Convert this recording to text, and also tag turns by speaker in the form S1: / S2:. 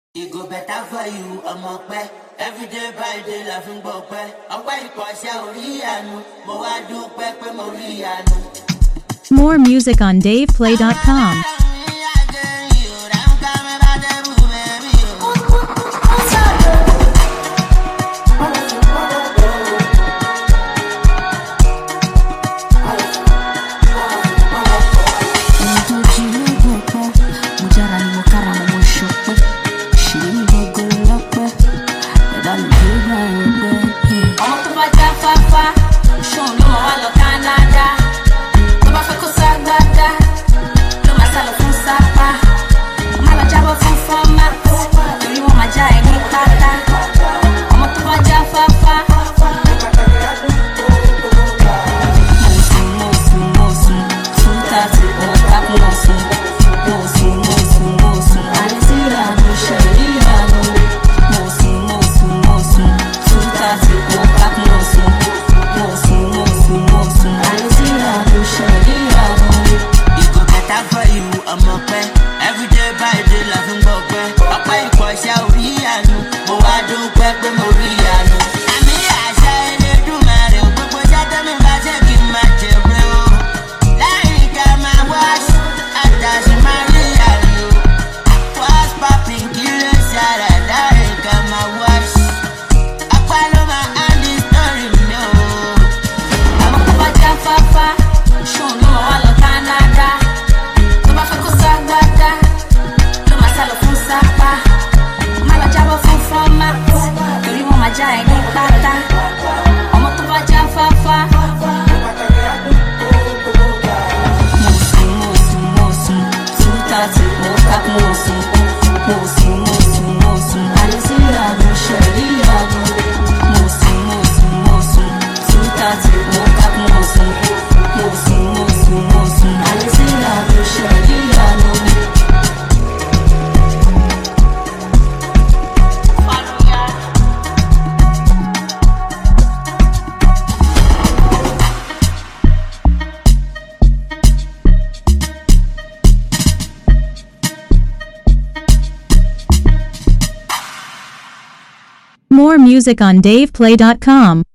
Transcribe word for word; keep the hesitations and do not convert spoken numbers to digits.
S1: It go better for you, I'm up back. Every day by day, laughing about back. I'm waiting for Shauriano. Moa do back with Moriano.
S2: More music on Dave Play dot com. More music on Dave Play dot com.